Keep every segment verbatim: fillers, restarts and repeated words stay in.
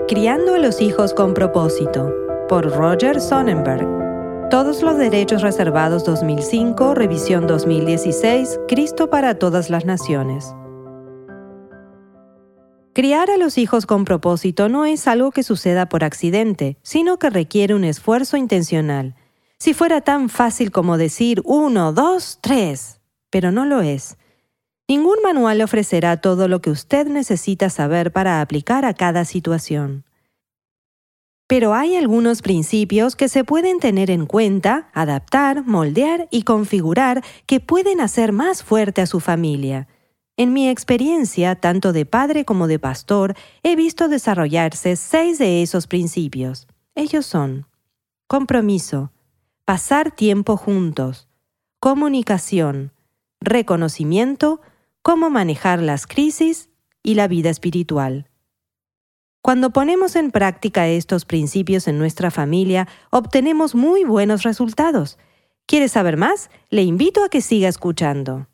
Criando a los hijos con propósito, por Roger Sonnenberg. Todos los derechos reservados dos mil cinco, revisión dos mil dieciséis, Cristo para todas las naciones. Criar a los hijos con propósito no es algo que suceda por accidente, sino que requiere un esfuerzo intencional. Si fuera tan fácil como decir uno, dos, tres, pero no lo es. Ningún manual ofrecerá todo lo que usted necesita saber para aplicar a cada situación. Pero hay algunos principios que se pueden tener en cuenta, adaptar, moldear y configurar que pueden hacer más fuerte a su familia. En mi experiencia, tanto de padre como de pastor, he visto desarrollarse seis de esos principios. Ellos son: compromiso, pasar tiempo juntos, comunicación, reconocimiento, cómo manejar las crisis y la vida espiritual. Cuando ponemos en práctica estos principios en nuestra familia, obtenemos muy buenos resultados. ¿Quiere saber más? Le invito a que siga escuchando.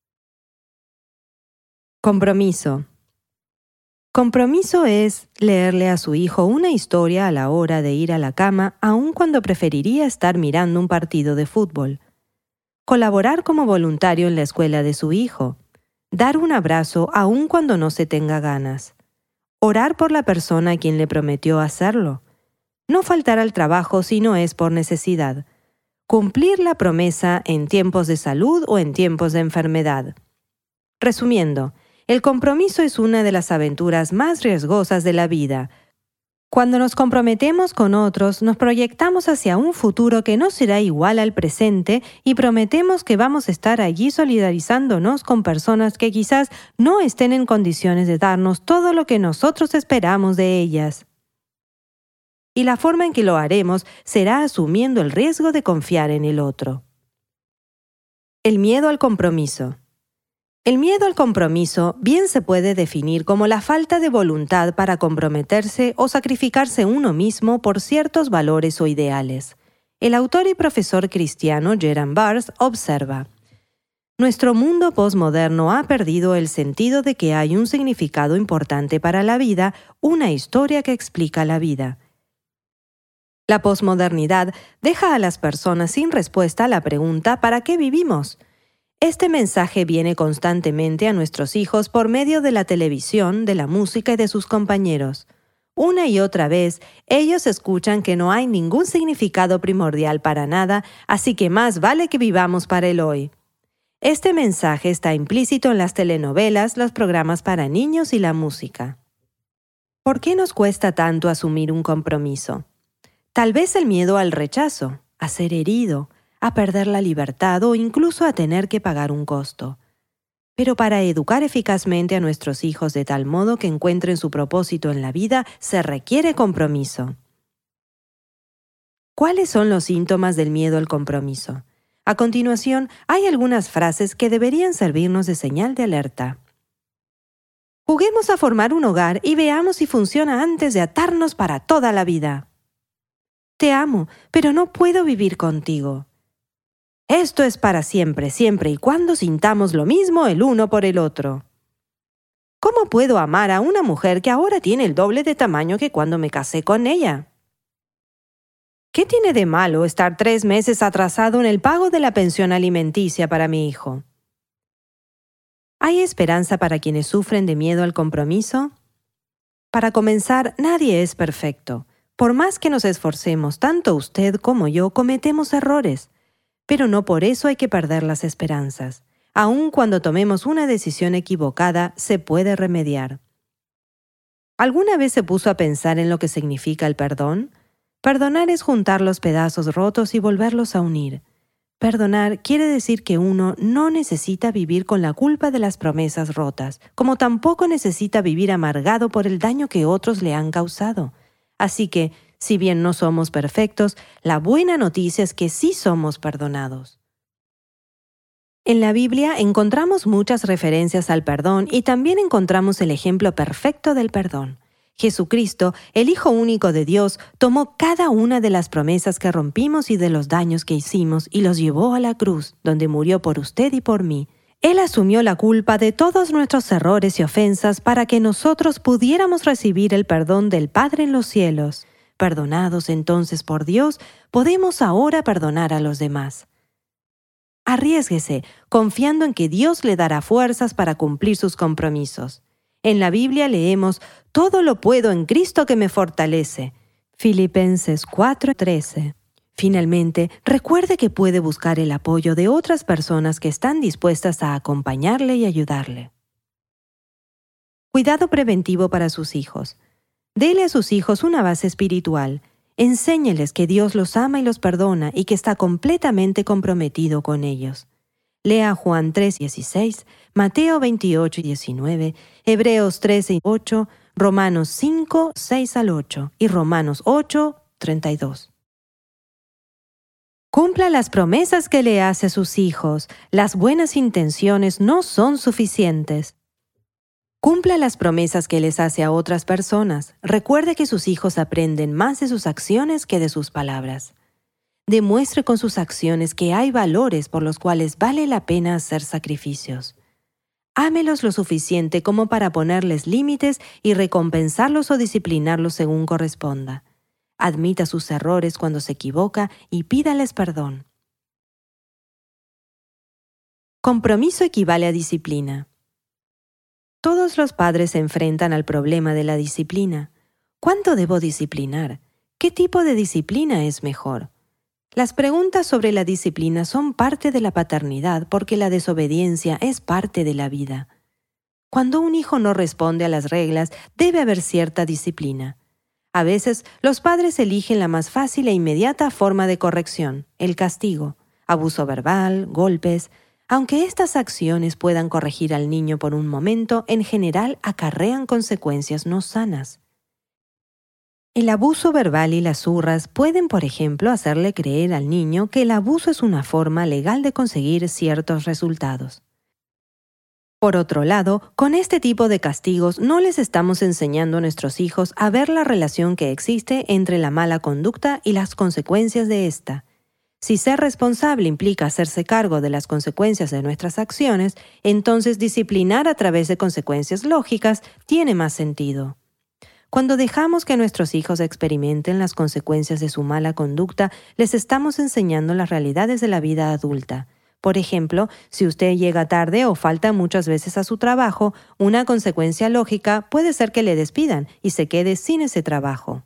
Compromiso. Compromiso es leerle a su hijo una historia a la hora de ir a la cama, aun cuando preferiría estar mirando un partido de fútbol. Colaborar como voluntario en la escuela de su hijo. Dar un abrazo aun cuando no se tenga ganas. Orar por la persona a quien le prometió hacerlo. No faltar al trabajo si no es por necesidad. Cumplir la promesa en tiempos de salud o en tiempos de enfermedad. Resumiendo, el compromiso es una de las aventuras más riesgosas de la vida. Cuando nos comprometemos con otros, nos proyectamos hacia un futuro que no será igual al presente y prometemos que vamos a estar allí solidarizándonos con personas que quizás no estén en condiciones de darnos todo lo que nosotros esperamos de ellas. Y la forma en que lo haremos será asumiendo el riesgo de confiar en el otro. El miedo al compromiso. El miedo al compromiso bien se puede definir como la falta de voluntad para comprometerse o sacrificarse uno mismo por ciertos valores o ideales. El autor y profesor cristiano Gerhard Bars observa: nuestro mundo posmoderno ha perdido el sentido de que hay un significado importante para la vida, una historia que explica la vida. La posmodernidad deja a las personas sin respuesta a la pregunta ¿para qué vivimos? Este mensaje viene constantemente a nuestros hijos por medio de la televisión, de la música y de sus compañeros. Una y otra vez, ellos escuchan que no hay ningún significado primordial para nada, así que más vale que vivamos para el hoy. Este mensaje está implícito en las telenovelas, los programas para niños y la música. ¿Por qué nos cuesta tanto asumir un compromiso? Tal vez el miedo al rechazo, a ser herido, a perder la libertad o incluso a tener que pagar un costo. Pero para educar eficazmente a nuestros hijos de tal modo que encuentren su propósito en la vida, se requiere compromiso. ¿Cuáles son los síntomas del miedo al compromiso? A continuación, hay algunas frases que deberían servirnos de señal de alerta. Juguemos a formar un hogar y veamos si funciona antes de atarnos para toda la vida. Te amo, pero no puedo vivir contigo. Esto es para siempre, siempre y cuando sintamos lo mismo el uno por el otro. ¿Cómo puedo amar a una mujer que ahora tiene el doble de tamaño que cuando me casé con ella? ¿Qué tiene de malo estar tres meses atrasado en el pago de la pensión alimenticia para mi hijo? ¿Hay esperanza para quienes sufren de miedo al compromiso? Para comenzar, nadie es perfecto. Por más que nos esforcemos, tanto usted como yo cometemos errores. Pero no por eso hay que perder las esperanzas. Aun cuando tomemos una decisión equivocada, se puede remediar. ¿Alguna vez se puso a pensar en lo que significa el perdón? Perdonar es juntar los pedazos rotos y volverlos a unir. Perdonar quiere decir que uno no necesita vivir con la culpa de las promesas rotas, como tampoco necesita vivir amargado por el daño que otros le han causado. Así que, si bien no somos perfectos, la buena noticia es que sí somos perdonados. En la Biblia encontramos muchas referencias al perdón y también encontramos el ejemplo perfecto del perdón. Jesucristo, el Hijo único de Dios, tomó cada una de las promesas que rompimos y de los daños que hicimos y los llevó a la cruz, donde murió por usted y por mí. Él asumió la culpa de todos nuestros errores y ofensas para que nosotros pudiéramos recibir el perdón del Padre en los cielos. Perdonados entonces por Dios, podemos ahora perdonar a los demás. Arriésguese, confiando en que Dios le dará fuerzas para cumplir sus compromisos. En la Biblia leemos, «Todo lo puedo en Cristo que me fortalece». Filipenses cuatro trece. Finalmente, recuerde que puede buscar el apoyo de otras personas que están dispuestas a acompañarle y ayudarle. Cuidado preventivo para sus hijos. Dele a sus hijos una base espiritual. Enséñeles que Dios los ama y los perdona y que está completamente comprometido con ellos. Lea Juan tres dieciséis, Mateo veintiocho diecinueve, Hebreos trece ocho, Romanos cinco seis al ocho y Romanos ocho treinta y dos. Cumpla las promesas que le hace a sus hijos. Las buenas intenciones no son suficientes. Cumpla las promesas que les hace a otras personas. Recuerde que sus hijos aprenden más de sus acciones que de sus palabras. Demuestre con sus acciones que hay valores por los cuales vale la pena hacer sacrificios. Ámelos lo suficiente como para ponerles límites y recompensarlos o disciplinarlos según corresponda. Admita sus errores cuando se equivoca y pídales perdón. Compromiso equivale a disciplina. Todos los padres se enfrentan al problema de la disciplina. ¿Cuánto debo disciplinar? ¿Qué tipo de disciplina es mejor? Las preguntas sobre la disciplina son parte de la paternidad porque la desobediencia es parte de la vida. Cuando un hijo no responde a las reglas, debe haber cierta disciplina. A veces, los padres eligen la más fácil e inmediata forma de corrección, el castigo, abuso verbal, golpes. Aunque estas acciones puedan corregir al niño por un momento, en general acarrean consecuencias no sanas. El abuso verbal y las zurras pueden, por ejemplo, hacerle creer al niño que el abuso es una forma legal de conseguir ciertos resultados. Por otro lado, con este tipo de castigos no les estamos enseñando a nuestros hijos a ver la relación que existe entre la mala conducta y las consecuencias de esta. Si ser responsable implica hacerse cargo de las consecuencias de nuestras acciones, entonces disciplinar a través de consecuencias lógicas tiene más sentido. Cuando dejamos que nuestros hijos experimenten las consecuencias de su mala conducta, les estamos enseñando las realidades de la vida adulta. Por ejemplo, si usted llega tarde o falta muchas veces a su trabajo, una consecuencia lógica puede ser que le despidan y se quede sin ese trabajo.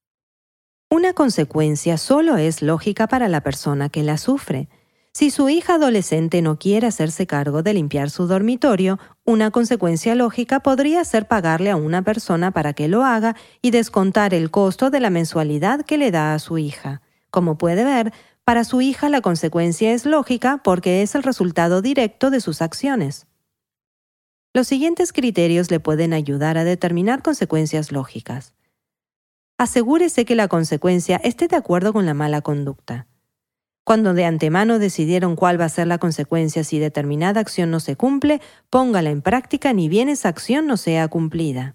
Una consecuencia solo es lógica para la persona que la sufre. Si su hija adolescente no quiere hacerse cargo de limpiar su dormitorio, una consecuencia lógica podría ser pagarle a una persona para que lo haga y descontar el costo de la mensualidad que le da a su hija. Como puede ver, para su hija la consecuencia es lógica porque es el resultado directo de sus acciones. Los siguientes criterios le pueden ayudar a determinar consecuencias lógicas. Asegúrese que la consecuencia esté de acuerdo con la mala conducta. Cuando de antemano decidieron cuál va a ser la consecuencia si determinada acción no se cumple, póngala en práctica ni bien esa acción no sea cumplida.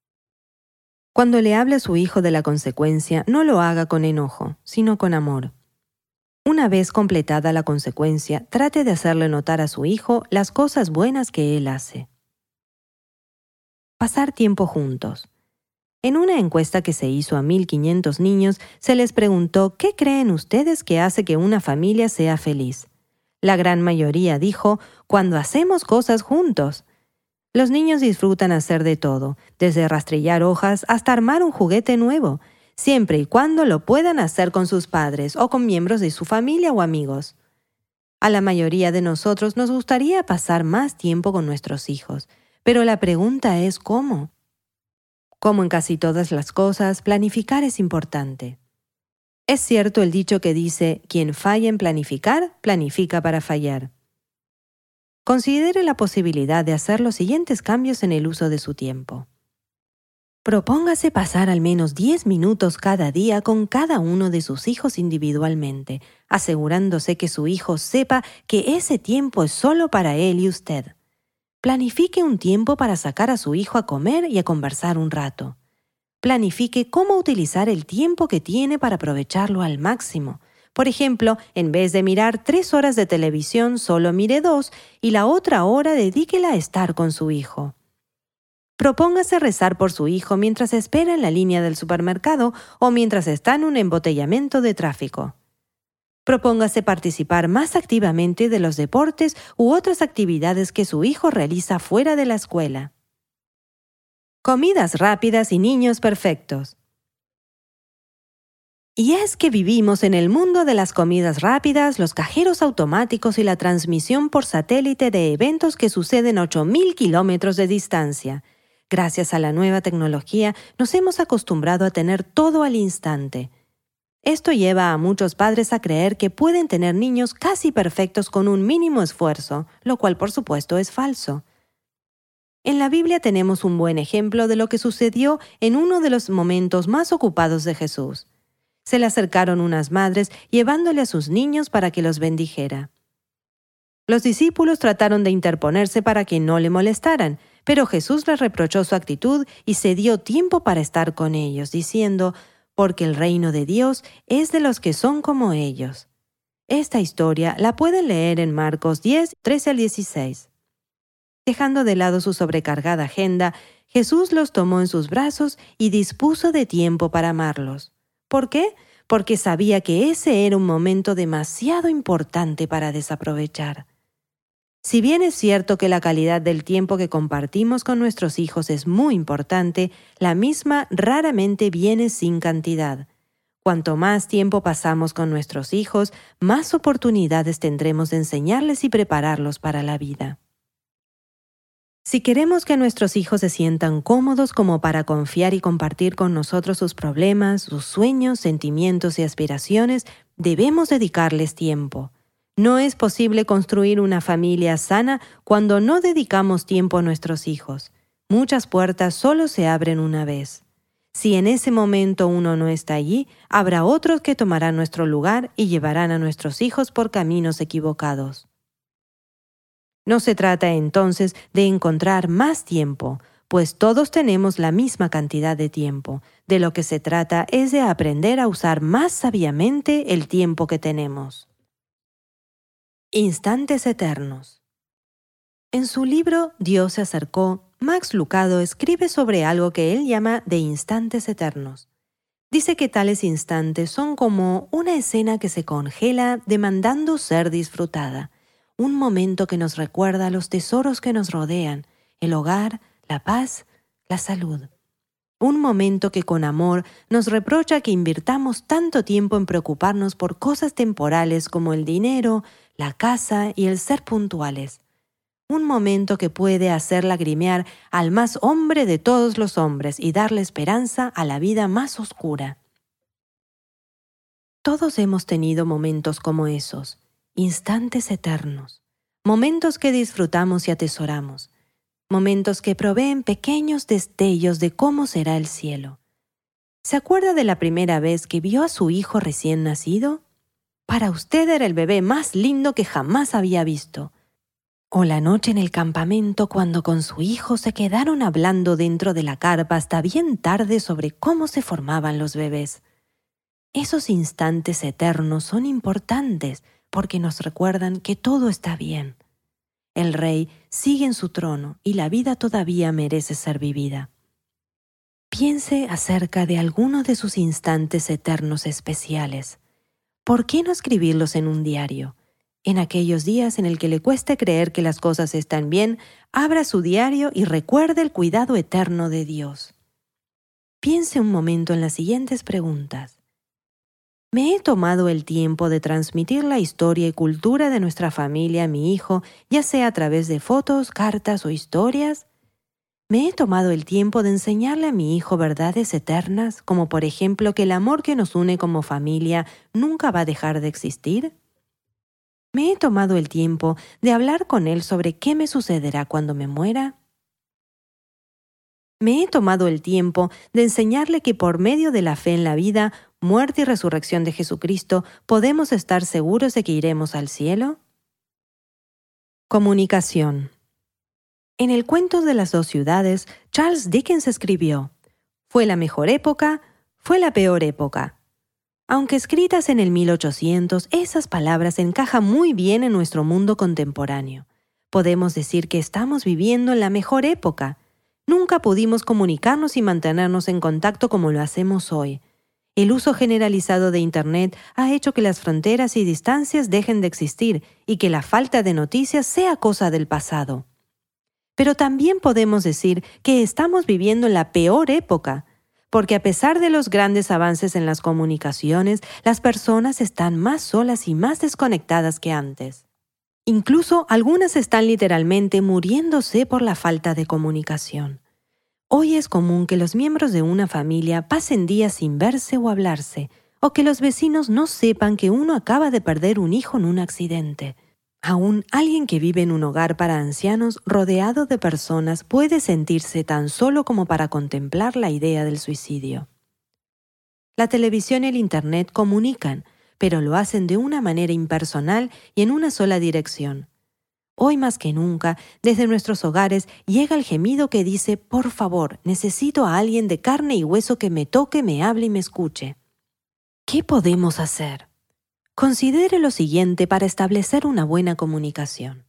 Cuando le hable a su hijo de la consecuencia, no lo haga con enojo, sino con amor. Una vez completada la consecuencia, trate de hacerle notar a su hijo las cosas buenas que él hace. Pasar tiempo juntos. En una encuesta que se hizo a mil quinientos niños, se les preguntó ¿qué creen ustedes que hace que una familia sea feliz? La gran mayoría dijo, cuando hacemos cosas juntos. Los niños disfrutan hacer de todo, desde rastrillar hojas hasta armar un juguete nuevo, siempre y cuando lo puedan hacer con sus padres o con miembros de su familia o amigos. A la mayoría de nosotros nos gustaría pasar más tiempo con nuestros hijos, pero la pregunta es ¿cómo? Como en casi todas las cosas, planificar es importante. Es cierto el dicho que dice, quien falla en planificar, planifica para fallar. Considere la posibilidad de hacer los siguientes cambios en el uso de su tiempo. Propóngase pasar al menos diez minutos cada día con cada uno de sus hijos individualmente, asegurándose que su hijo sepa que ese tiempo es solo para él y usted. Planifique un tiempo para sacar a su hijo a comer y a conversar un rato. Planifique cómo utilizar el tiempo que tiene para aprovecharlo al máximo. Por ejemplo, en vez de mirar tres horas de televisión, solo mire dos y la otra hora dedíquela a estar con su hijo. Propóngase rezar por su hijo mientras espera en la línea del supermercado o mientras está en un embotellamiento de tráfico. Propóngase participar más activamente de los deportes u otras actividades que su hijo realiza fuera de la escuela. Comidas rápidas y niños perfectos. Y es que vivimos en el mundo de las comidas rápidas, los cajeros automáticos y la transmisión por satélite de eventos que suceden a ocho mil kilómetros de distancia. Gracias a la nueva tecnología, nos hemos acostumbrado a tener todo al instante. Esto lleva a muchos padres a creer que pueden tener niños casi perfectos con un mínimo esfuerzo, lo cual por supuesto es falso. En la Biblia tenemos un buen ejemplo de lo que sucedió en uno de los momentos más ocupados de Jesús. Se le acercaron unas madres llevándole a sus niños para que los bendijera. Los discípulos trataron de interponerse para que no le molestaran, pero Jesús les reprochó su actitud y se dio tiempo para estar con ellos, diciendo, «Porque el reino de Dios es de los que son como ellos». Esta historia la pueden leer en Marcos diez, trece al dieciséis. Dejando de lado su sobrecargada agenda, Jesús los tomó en sus brazos y dispuso de tiempo para amarlos. ¿Por qué? Porque sabía que ese era un momento demasiado importante para desaprovechar. Si bien es cierto que la calidad del tiempo que compartimos con nuestros hijos es muy importante, la misma raramente viene sin cantidad. Cuanto más tiempo pasamos con nuestros hijos, más oportunidades tendremos de enseñarles y prepararlos para la vida. Si queremos que nuestros hijos se sientan cómodos como para confiar y compartir con nosotros sus problemas, sus sueños, sentimientos y aspiraciones, debemos dedicarles tiempo. No es posible construir una familia sana cuando no dedicamos tiempo a nuestros hijos. Muchas puertas solo se abren una vez. Si en ese momento uno no está allí, habrá otros que tomarán nuestro lugar y llevarán a nuestros hijos por caminos equivocados. No se trata entonces de encontrar más tiempo, pues todos tenemos la misma cantidad de tiempo. De lo que se trata es de aprender a usar más sabiamente el tiempo que tenemos. Instantes eternos. En su libro Dios se acercó, Max Lucado escribe sobre algo que él llama de instantes eternos. Dice que tales instantes son como una escena que se congela demandando ser disfrutada. Un momento que nos recuerda los tesoros que nos rodean, el hogar, la paz, la salud. Un momento que con amor nos reprocha que invirtamos tanto tiempo en preocuparnos por cosas temporales como el dinero, la casa y el ser puntuales. Un momento que puede hacer lagrimear al más hombre de todos los hombres y darle esperanza a la vida más oscura. Todos hemos tenido momentos como esos. Instantes eternos, momentos que disfrutamos y atesoramos, momentos que proveen pequeños destellos de cómo será el cielo. ¿Se acuerda de la primera vez que vio a su hijo recién nacido? Para usted era el bebé más lindo que jamás había visto. O la noche en el campamento cuando con su hijo se quedaron hablando dentro de la carpa hasta bien tarde sobre cómo se formaban los bebés. Esos instantes eternos son importantes, porque nos recuerdan que todo está bien. El Rey sigue en su trono y la vida todavía merece ser vivida. Piense acerca de alguno de sus instantes eternos especiales. ¿Por qué no escribirlos en un diario? En aquellos días en el que le cueste creer que las cosas están bien, abra su diario y recuerde el cuidado eterno de Dios. Piense un momento en las siguientes preguntas. ¿Me he tomado el tiempo de transmitir la historia y cultura de nuestra familia a mi hijo, ya sea a través de fotos, cartas o historias? ¿Me he tomado el tiempo de enseñarle a mi hijo verdades eternas, como por ejemplo que el amor que nos une como familia nunca va a dejar de existir? ¿Me he tomado el tiempo de hablar con él sobre qué me sucederá cuando me muera? ¿Me he tomado el tiempo de enseñarle que por medio de la fe en la vida, muerte y resurrección de Jesucristo, podemos estar seguros de que iremos al cielo? Comunicación. En el cuento de las dos ciudades, Charles Dickens escribió, «Fue la mejor época, fue la peor época». Aunque escritas en el mil ochocientos, esas palabras encajan muy bien en nuestro mundo contemporáneo. Podemos decir que estamos viviendo en la mejor época. Nunca pudimos comunicarnos y mantenernos en contacto como lo hacemos hoy. El uso generalizado de Internet ha hecho que las fronteras y distancias dejen de existir y que la falta de noticias sea cosa del pasado. Pero también podemos decir que estamos viviendo en la peor época, porque a pesar de los grandes avances en las comunicaciones, las personas están más solas y más desconectadas que antes. Incluso algunas están literalmente muriéndose por la falta de comunicación. Hoy es común que los miembros de una familia pasen días sin verse o hablarse, o que los vecinos no sepan que uno acaba de perder un hijo en un accidente. Aún alguien que vive en un hogar para ancianos rodeado de personas puede sentirse tan solo como para contemplar la idea del suicidio. La televisión y el Internet comunican, pero lo hacen de una manera impersonal y en una sola dirección. Hoy más que nunca, desde nuestros hogares llega el gemido que dice: «Por favor, necesito a alguien de carne y hueso que me toque, me hable y me escuche». ¿Qué podemos hacer? Considere lo siguiente para establecer una buena comunicación.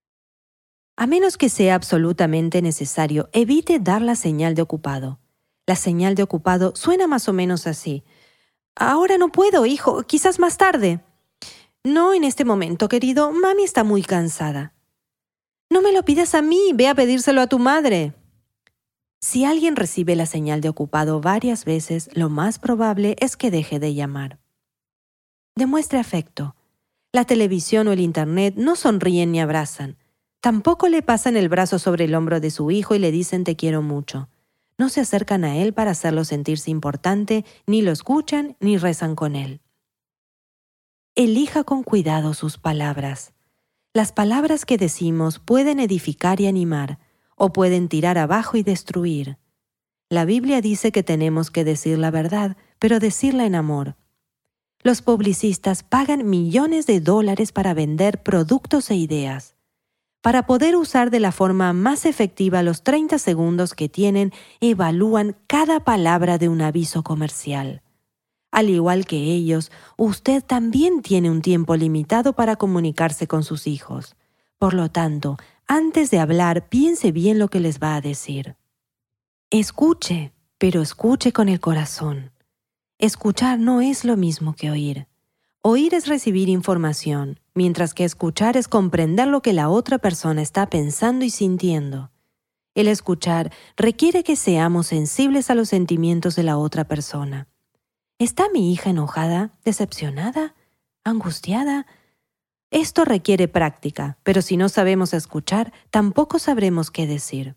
A menos que sea absolutamente necesario, evite dar la señal de ocupado. La señal de ocupado suena más o menos así: «Ahora no puedo, hijo, quizás más tarde». «No en este momento, querido, mami está muy cansada». «No me lo pidas a mí, ve a pedírselo a tu madre». Si alguien recibe la señal de ocupado varias veces, lo más probable es que deje de llamar. Demuestre afecto. La televisión o el Internet no sonríen ni abrazan. Tampoco le pasan el brazo sobre el hombro de su hijo y le dicen «te quiero mucho». No se acercan a él para hacerlo sentirse importante, ni lo escuchan, ni rezan con él. Elija con cuidado sus palabras. Las palabras que decimos pueden edificar y animar, o pueden tirar abajo y destruir. La Biblia dice que tenemos que decir la verdad, pero decirla en amor. Los publicistas pagan millones de dólares para vender productos e ideas. Para poder usar de la forma más efectiva los treinta segundos que tienen, evalúan cada palabra de un aviso comercial. Al igual que ellos, usted también tiene un tiempo limitado para comunicarse con sus hijos. Por lo tanto, antes de hablar, piense bien lo que les va a decir. Escuche, pero escuche con el corazón. Escuchar no es lo mismo que oír. Oír es recibir información, mientras que escuchar es comprender lo que la otra persona está pensando y sintiendo. El escuchar requiere que seamos sensibles a los sentimientos de la otra persona. ¿Está mi hija enojada, decepcionada, angustiada? Esto requiere práctica, pero si no sabemos escuchar, tampoco sabremos qué decir.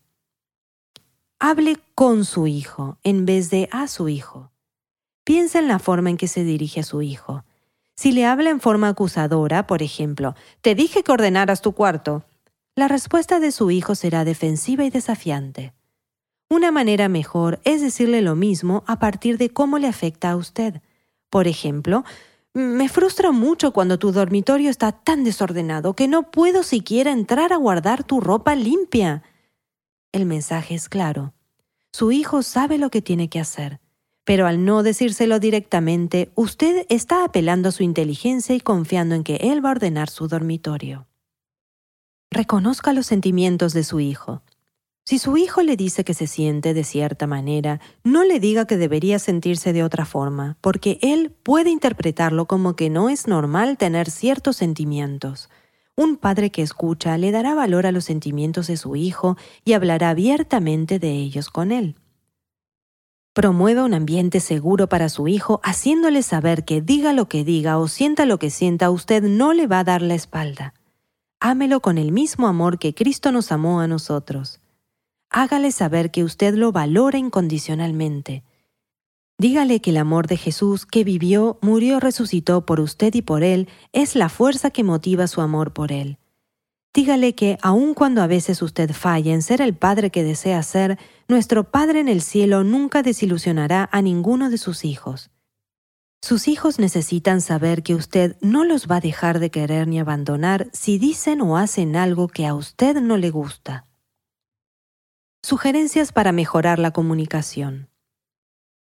Hable con su hijo en vez de a su hijo. Piensa en la forma en que se dirige a su hijo. Si le habla en forma acusadora, por ejemplo, «te dije que ordenaras tu cuarto», la respuesta de su hijo será defensiva y desafiante. Una manera mejor es decirle lo mismo a partir de cómo le afecta a usted. Por ejemplo, «me frustra mucho cuando tu dormitorio está tan desordenado que no puedo siquiera entrar a guardar tu ropa limpia». El mensaje es claro. Su hijo sabe lo que tiene que hacer, pero al no decírselo directamente, usted está apelando a su inteligencia y confiando en que él va a ordenar su dormitorio. Reconozca los sentimientos de su hijo. Si su hijo le dice que se siente de cierta manera, no le diga que debería sentirse de otra forma, porque él puede interpretarlo como que no es normal tener ciertos sentimientos. Un padre que escucha le dará valor a los sentimientos de su hijo y hablará abiertamente de ellos con él. Promueva un ambiente seguro para su hijo, haciéndole saber que diga lo que diga o sienta lo que sienta, usted no le va a dar la espalda. Ámelo con el mismo amor que Cristo nos amó a nosotros. Hágale saber que usted lo valora incondicionalmente. Dígale que el amor de Jesús, que vivió, murió, resucitó por usted y por él, es la fuerza que motiva su amor por él. Dígale que, aun cuando a veces usted falla en ser el padre que desea ser, nuestro Padre en el cielo nunca desilusionará a ninguno de sus hijos. Sus hijos necesitan saber que usted no los va a dejar de querer ni abandonar si dicen o hacen algo que a usted no le gusta. Sugerencias para mejorar la comunicación.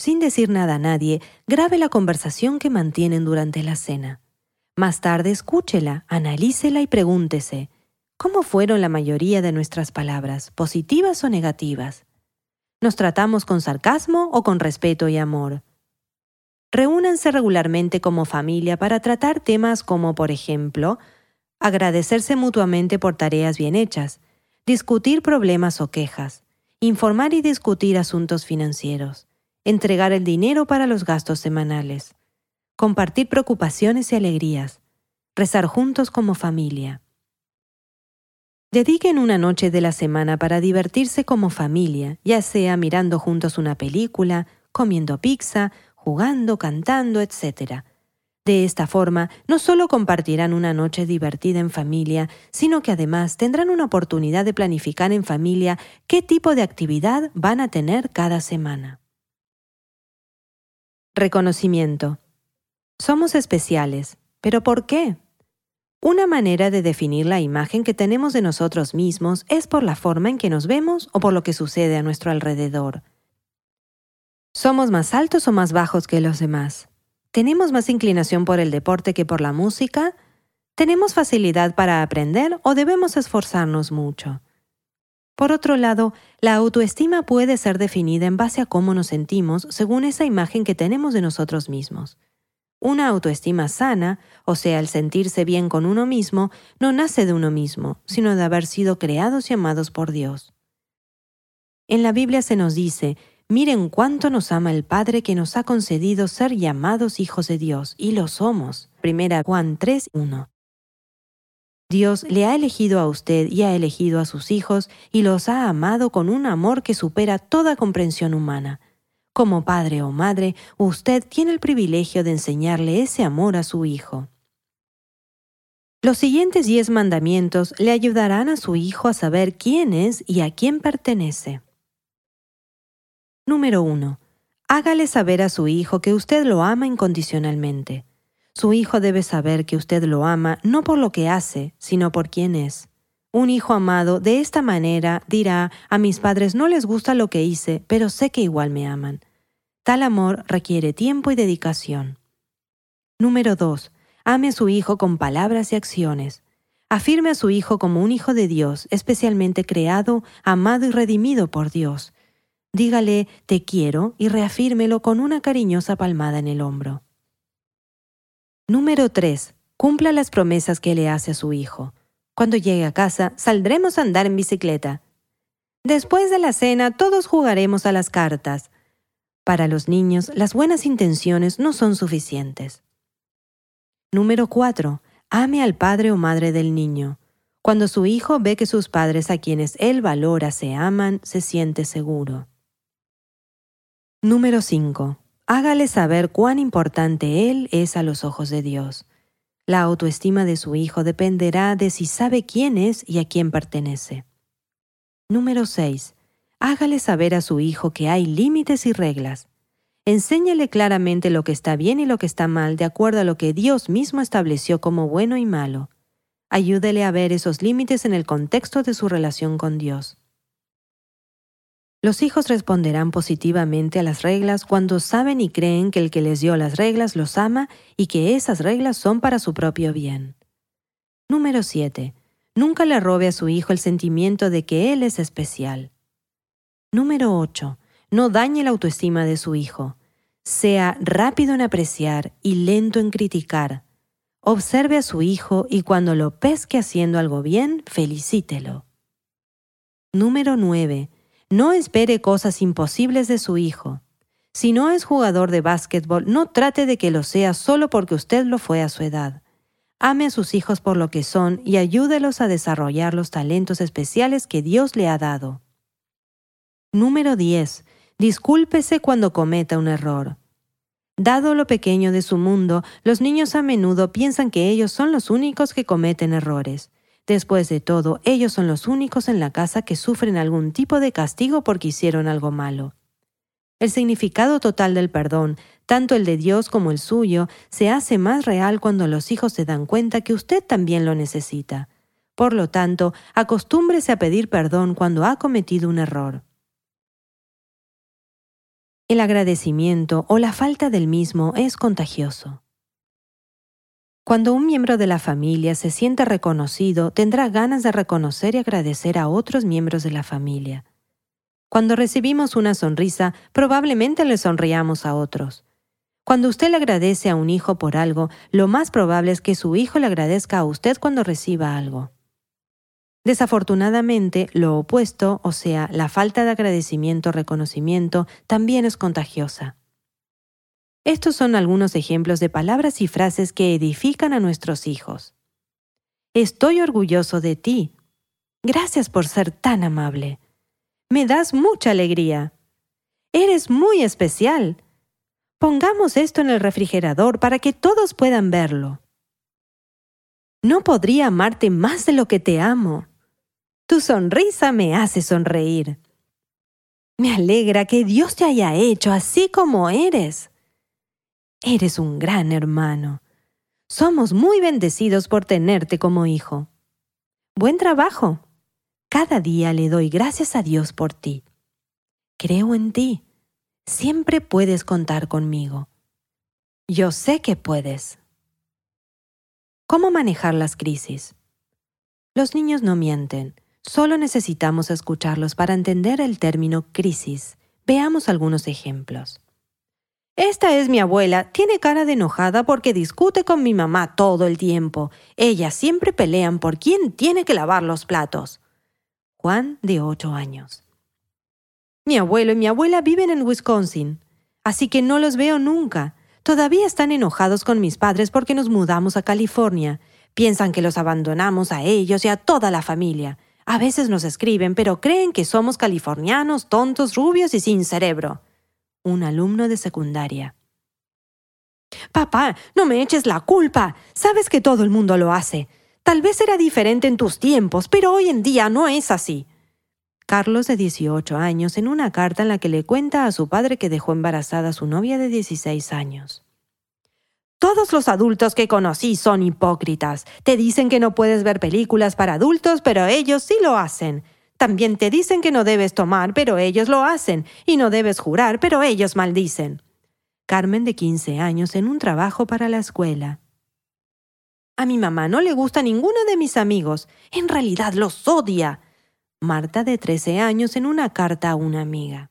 Sin decir nada a nadie, grabe la conversación que mantienen durante la cena. Más tarde escúchela, analícela y pregúntese, ¿cómo fueron la mayoría de nuestras palabras, positivas o negativas? ¿Nos tratamos con sarcasmo o con respeto y amor? Reúnanse regularmente como familia para tratar temas como, por ejemplo, agradecerse mutuamente por tareas bien hechas, discutir problemas o quejas, informar y discutir asuntos financieros, entregar el dinero para los gastos semanales, compartir preocupaciones y alegrías, rezar juntos como familia. Dediquen una noche de la semana para divertirse como familia, ya sea mirando juntos una película, comiendo pizza, jugando, cantando, etcétera. De esta forma, no solo compartirán una noche divertida en familia, sino que además tendrán una oportunidad de planificar en familia qué tipo de actividad van a tener cada semana. Reconocimiento. Somos especiales. ¿Pero por qué? Una manera de definir la imagen que tenemos de nosotros mismos es por la forma en que nos vemos o por lo que sucede a nuestro alrededor. ¿Somos más altos o más bajos que los demás? ¿Tenemos más inclinación por el deporte que por la música? ¿Tenemos facilidad para aprender o debemos esforzarnos mucho? Por otro lado, la autoestima puede ser definida en base a cómo nos sentimos según esa imagen que tenemos de nosotros mismos. Una autoestima sana, o sea, el sentirse bien con uno mismo, no nace de uno mismo, sino de haber sido creados y amados por Dios. En la Biblia se nos dice, miren cuánto nos ama el Padre que nos ha concedido ser llamados hijos de Dios, y lo somos. Primera Juan tres, uno. Dios le ha elegido a usted y ha elegido a sus hijos y los ha amado con un amor que supera toda comprensión humana. Como padre o madre, usted tiene el privilegio de enseñarle ese amor a su hijo. Los siguientes diez mandamientos le ayudarán a su hijo a saber quién es y a quién pertenece. Número uno. Hágale saber a su hijo que usted lo ama incondicionalmente. Su hijo debe saber que usted lo ama no por lo que hace, sino por quién es. Un hijo amado de esta manera dirá, a mis padres no les gusta lo que hice, pero sé que igual me aman. Tal amor requiere tiempo y dedicación. Número dos. Ame a su hijo con palabras y acciones. Afirme a su hijo como un hijo de Dios, especialmente creado, amado y redimido por Dios. Dígale, te quiero, y reafírmelo con una cariñosa palmada en el hombro. Número tres. Cumpla las promesas que le hace a su hijo. Cuando llegue a casa, saldremos a andar en bicicleta. Después de la cena, todos jugaremos a las cartas. Para los niños, las buenas intenciones no son suficientes. Número cuatro. Ame al padre o madre del niño. Cuando su hijo ve que sus padres a quienes él valora se aman, se siente seguro. Número cinco. Hágale saber cuán importante él es a los ojos de Dios. La autoestima de su hijo dependerá de si sabe quién es y a quién pertenece. Número seis. Hágale saber a su hijo que hay límites y reglas. Enséñele claramente lo que está bien y lo que está mal de acuerdo a lo que Dios mismo estableció como bueno y malo. Ayúdele a ver esos límites en el contexto de su relación con Dios. Los hijos responderán positivamente a las reglas cuando saben y creen que el que les dio las reglas los ama y que esas reglas son para su propio bien. Número siete. Nunca le robe a su hijo el sentimiento de que él es especial. Número ocho. No dañe la autoestima de su hijo. Sea rápido en apreciar y lento en criticar. Observe a su hijo y cuando lo pesque haciendo algo bien, felicítelo. Número nueve. No espere cosas imposibles de su hijo. Si no es jugador de básquetbol, no trate de que lo sea solo porque usted lo fue a su edad. Ame a sus hijos por lo que son y ayúdelos a desarrollar los talentos especiales que Dios le ha dado. Número diez. Discúlpese cuando cometa un error. Dado lo pequeño de su mundo, los niños a menudo piensan que ellos son los únicos que cometen errores. Después de todo, ellos son los únicos en la casa que sufren algún tipo de castigo porque hicieron algo malo. El significado total del perdón, tanto el de Dios como el suyo, se hace más real cuando los hijos se dan cuenta que usted también lo necesita. Por lo tanto, acostúmbrese a pedir perdón cuando ha cometido un error. El agradecimiento o la falta del mismo es contagioso. Cuando un miembro de la familia se siente reconocido, tendrá ganas de reconocer y agradecer a otros miembros de la familia. Cuando recibimos una sonrisa, probablemente le sonriamos a otros. Cuando usted le agradece a un hijo por algo, lo más probable es que su hijo le agradezca a usted cuando reciba algo. Desafortunadamente, lo opuesto, o sea, la falta de agradecimiento o reconocimiento, también es contagiosa. Estos son algunos ejemplos de palabras y frases que edifican a nuestros hijos. Estoy orgulloso de ti. Gracias por ser tan amable. Me das mucha alegría. Eres muy especial. Pongamos esto en el refrigerador para que todos puedan verlo. No podría amarte más de lo que te amo. Tu sonrisa me hace sonreír. Me alegra que Dios te haya hecho así como eres. Eres un gran hermano. Somos muy bendecidos por tenerte como hijo. Buen trabajo. Cada día le doy gracias a Dios por ti. Creo en ti. Siempre puedes contar conmigo. Yo sé que puedes. ¿Cómo manejar las crisis? Los niños no mienten. Solo necesitamos escucharlos para entender el término crisis. Veamos algunos ejemplos. Esta es mi abuela. Tiene cara de enojada porque discute con mi mamá todo el tiempo. Ellas siempre pelean por quién tiene que lavar los platos. Juan, de ocho años. Mi abuelo y mi abuela viven en Wisconsin, así que no los veo nunca. Todavía están enojados con mis padres porque nos mudamos a California. Piensan que los abandonamos a ellos y a toda la familia. A veces nos escriben, pero creen que somos californianos, tontos, rubios y sin cerebro. Un alumno de secundaria. Papá, no me eches la culpa. Sabes que todo el mundo lo hace. Tal vez era diferente en tus tiempos, pero hoy en día no es así. Carlos, de dieciocho años, en una carta en la que le cuenta a su padre que dejó embarazada a su novia de dieciséis años. Todos los adultos que conocí son hipócritas. Te dicen que no puedes ver películas para adultos, pero ellos sí lo hacen. También te dicen que no debes tomar, pero ellos lo hacen. Y no debes jurar, pero ellos maldicen. Carmen, de quince años, en un trabajo para la escuela. A mi mamá no le gusta ninguno de mis amigos. En realidad los odia. Marta, de trece años, en una carta a una amiga.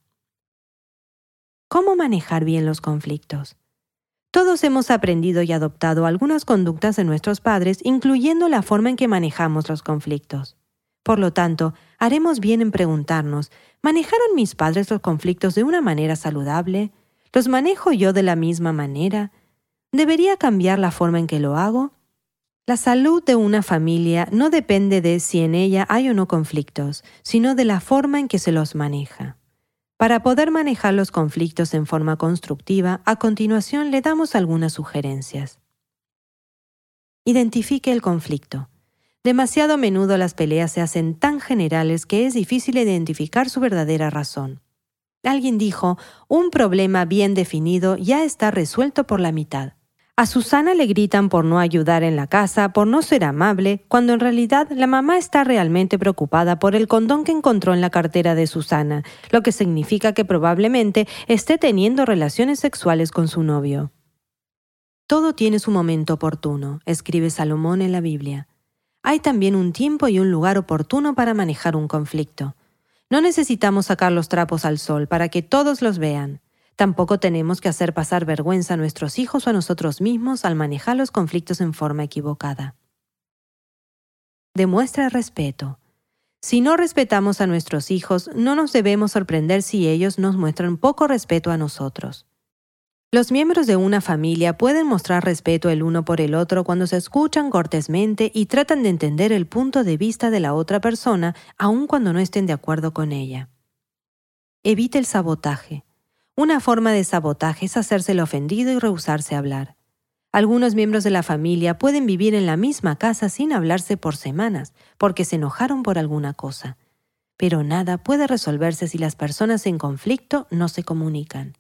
¿Cómo manejar bien los conflictos? Todos hemos aprendido y adoptado algunas conductas de nuestros padres, incluyendo la forma en que manejamos los conflictos. Por lo tanto, haremos bien en preguntarnos, ¿manejaron mis padres los conflictos de una manera saludable? ¿Los manejo yo de la misma manera? ¿Debería cambiar la forma en que lo hago? La salud de una familia no depende de si en ella hay o no conflictos, sino de la forma en que se los maneja. Para poder manejar los conflictos en forma constructiva, a continuación le damos algunas sugerencias. Identifique el conflicto. Demasiado a menudo las peleas se hacen tan generales que es difícil identificar su verdadera razón. Alguien dijo, un problema bien definido ya está resuelto por la mitad. A Susana le gritan por no ayudar en la casa, por no ser amable, cuando en realidad la mamá está realmente preocupada por el condón que encontró en la cartera de Susana, lo que significa que probablemente esté teniendo relaciones sexuales con su novio. Todo tiene su momento oportuno, escribe Salomón en la Biblia. Hay también un tiempo y un lugar oportuno para manejar un conflicto. No necesitamos sacar los trapos al sol para que todos los vean. Tampoco tenemos que hacer pasar vergüenza a nuestros hijos o a nosotros mismos al manejar los conflictos en forma equivocada. Demuestra respeto. Si no respetamos a nuestros hijos, no nos debemos sorprender si ellos nos muestran poco respeto a nosotros. Los miembros de una familia pueden mostrar respeto el uno por el otro cuando se escuchan cortésmente y tratan de entender el punto de vista de la otra persona, aun cuando no estén de acuerdo con ella. Evite el sabotaje. Una forma de sabotaje es hacerse el ofendido y rehusarse a hablar. Algunos miembros de la familia pueden vivir en la misma casa sin hablarse por semanas, porque se enojaron por alguna cosa. Pero nada puede resolverse si las personas en conflicto no se comunican.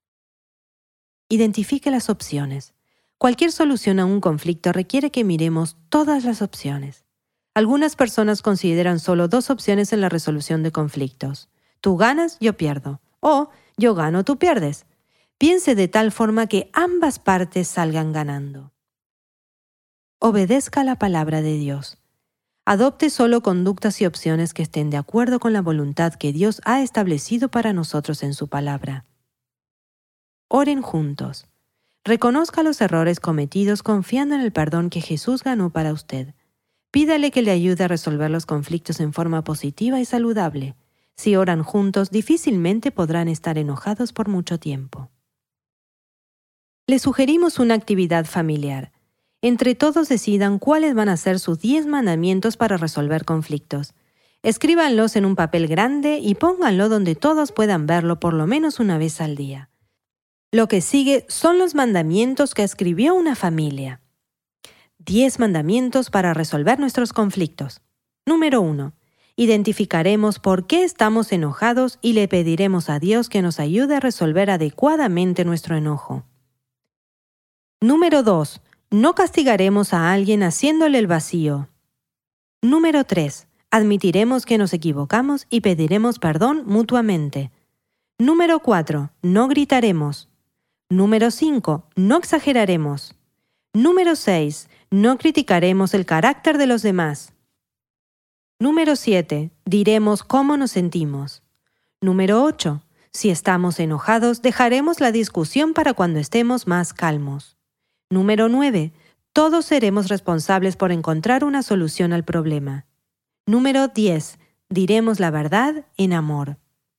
Identifique las opciones. Cualquier solución a un conflicto requiere que miremos todas las opciones. Algunas personas consideran solo dos opciones en la resolución de conflictos. Tú ganas, yo pierdo. O yo gano, tú pierdes. Piense de tal forma que ambas partes salgan ganando. Obedezca la palabra de Dios. Adopte solo conductas y opciones que estén de acuerdo con la voluntad que Dios ha establecido para nosotros en su palabra. Oren juntos. Reconozca los errores cometidos confiando en el perdón que Jesús ganó para usted. Pídale que le ayude a resolver los conflictos en forma positiva y saludable. Si oran juntos, difícilmente podrán estar enojados por mucho tiempo. Le sugerimos una actividad familiar. Entre todos decidan cuáles van a ser sus diez mandamientos para resolver conflictos. Escríbanlos en un papel grande y pónganlo donde todos puedan verlo por lo menos una vez al día. Lo que sigue son los mandamientos que escribió una familia. diez mandamientos para resolver nuestros conflictos. Número uno. Identificaremos por qué estamos enojados y le pediremos a Dios que nos ayude a resolver adecuadamente nuestro enojo. Número dos. No castigaremos a alguien haciéndole el vacío. Número tres. Admitiremos que nos equivocamos y pediremos perdón mutuamente. Número cuatro. No gritaremos. Número cinco. No exageraremos. Número seis. No criticaremos el carácter de los demás. Número siete. Diremos cómo nos sentimos. Número ocho. Si estamos enojados, dejaremos la discusión para cuando estemos más calmos. Número nueve. Todos seremos responsables por encontrar una solución al problema. Número diez. Diremos la verdad en amor.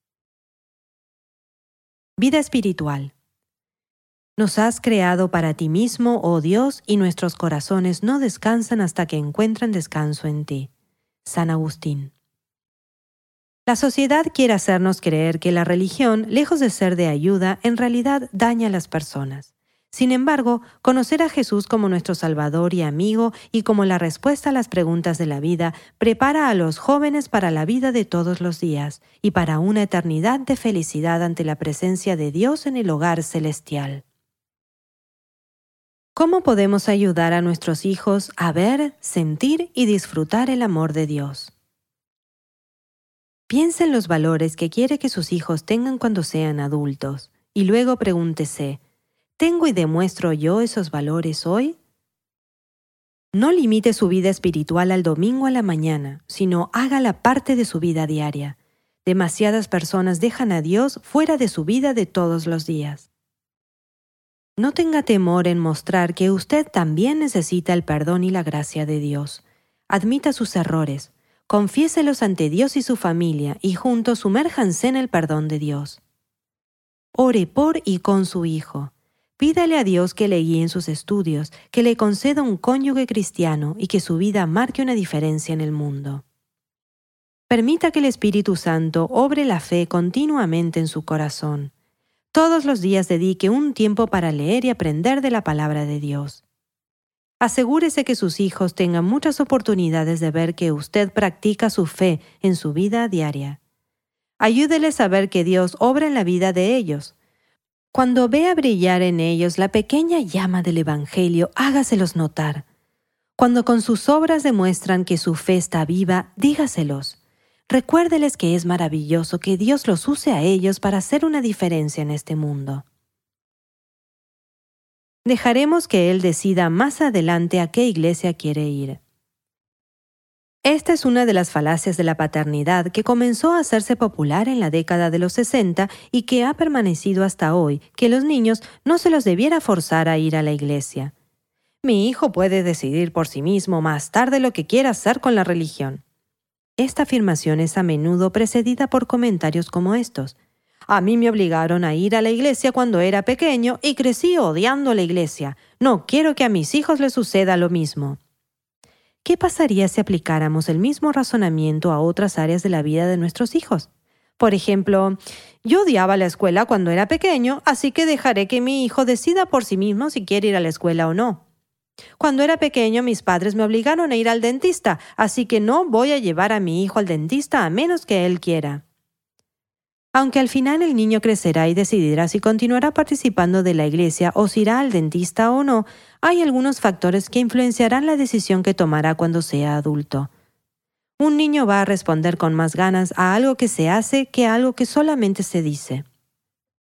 Vida espiritual. Nos has creado para ti mismo, oh Dios, y nuestros corazones no descansan hasta que encuentren descanso en ti. San Agustín. La sociedad quiere hacernos creer que la religión, lejos de ser de ayuda, en realidad daña a las personas. Sin embargo, conocer a Jesús como nuestro Salvador y amigo y como la respuesta a las preguntas de la vida prepara a los jóvenes para la vida de todos los días y para una eternidad de felicidad ante la presencia de Dios en el hogar celestial. ¿Cómo podemos ayudar a nuestros hijos a ver, sentir y disfrutar el amor de Dios? Piense en los valores que quiere que sus hijos tengan cuando sean adultos y luego pregúntese, ¿tengo y demuestro yo esos valores hoy? No limite su vida espiritual al domingo a la mañana, sino hágala parte de su vida diaria. Demasiadas personas dejan a Dios fuera de su vida de todos los días. No tenga temor en mostrar que usted también necesita el perdón y la gracia de Dios. Admita sus errores, confiéselos ante Dios y su familia y juntos sumérjanse en el perdón de Dios. Ore por y con su hijo. Pídale a Dios que le guíe en sus estudios, que le conceda un cónyuge cristiano y que su vida marque una diferencia en el mundo. Permita que el Espíritu Santo obre la fe continuamente en su corazón. Todos los días dedique un tiempo para leer y aprender de la palabra de Dios. Asegúrese que sus hijos tengan muchas oportunidades de ver que usted practica su fe en su vida diaria. Ayúdeles a ver que Dios obra en la vida de ellos. Cuando vea brillar en ellos la pequeña llama del Evangelio, hágaselos notar. Cuando con sus obras demuestran que su fe está viva, dígaselos. Recuérdeles que es maravilloso que Dios los use a ellos para hacer una diferencia en este mundo. Dejaremos que Él decida más adelante a qué iglesia quiere ir. Esta es una de las falacias de la paternidad que comenzó a hacerse popular en la década de los sesenta y que ha permanecido hasta hoy, que los niños no se los debiera forzar a ir a la iglesia. Mi hijo puede decidir por sí mismo más tarde lo que quiera hacer con la religión. Esta afirmación es a menudo precedida por comentarios como estos. A mí me obligaron a ir a la iglesia cuando era pequeño y crecí odiando la iglesia. No quiero que a mis hijos les suceda lo mismo. ¿Qué pasaría si aplicáramos el mismo razonamiento a otras áreas de la vida de nuestros hijos? Por ejemplo, yo odiaba la escuela cuando era pequeño, así que dejaré que mi hijo decida por sí mismo si quiere ir a la escuela o no. Cuando era pequeño, mis padres me obligaron a ir al dentista, así que no voy a llevar a mi hijo al dentista a menos que él quiera. Aunque al final el niño crecerá y decidirá si continuará participando de la iglesia o si irá al dentista o no, hay algunos factores que influenciarán la decisión que tomará cuando sea adulto. Un niño va a responder con más ganas a algo que se hace que a algo que solamente se dice.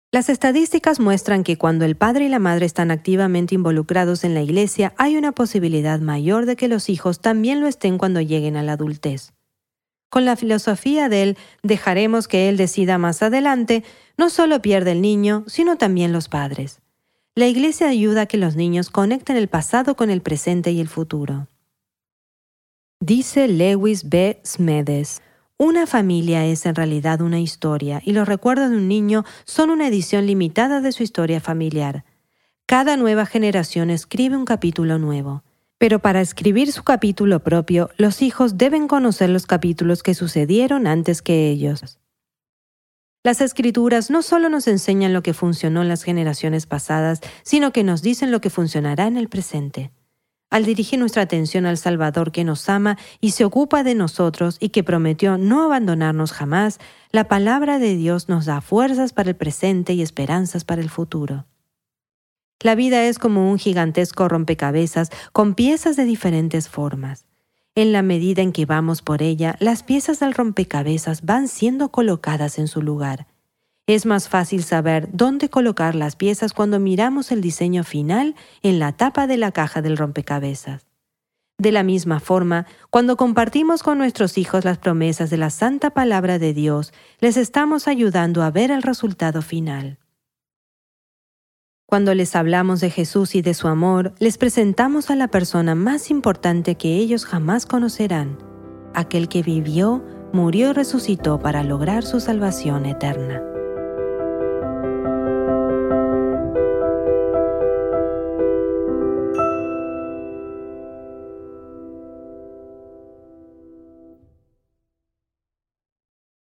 Las estadísticas muestran que cuando el padre y la madre están activamente involucrados en la iglesia, hay una posibilidad mayor de que los hijos también lo estén cuando lleguen a la adultez. Con la filosofía del dejaremos que él decida más adelante, no solo pierde el niño, sino también los padres. La iglesia ayuda a que los niños conecten el pasado con el presente y el futuro. Dice Lewis B. Smedes: una familia es en realidad una historia y los recuerdos de un niño son una edición limitada de su historia familiar. Cada nueva generación escribe un capítulo nuevo. Pero para escribir su capítulo propio, los hijos deben conocer los capítulos que sucedieron antes que ellos. Las Escrituras no solo nos enseñan lo que funcionó en las generaciones pasadas, sino que nos dicen lo que funcionará en el presente. Al dirigir nuestra atención al Salvador que nos ama y se ocupa de nosotros y que prometió no abandonarnos jamás, la palabra de Dios nos da fuerzas para el presente y esperanzas para el futuro. La vida es como un gigantesco rompecabezas con piezas de diferentes formas. En la medida en que vamos por ella, las piezas del rompecabezas van siendo colocadas en su lugar. Es más fácil saber dónde colocar las piezas cuando miramos el diseño final en la tapa de la caja del rompecabezas. De la misma forma, cuando compartimos con nuestros hijos las promesas de la Santa Palabra de Dios, les estamos ayudando a ver el resultado final. Cuando les hablamos de Jesús y de su amor, les presentamos a la persona más importante que ellos jamás conocerán, aquel que vivió, murió y resucitó para lograr su salvación eterna.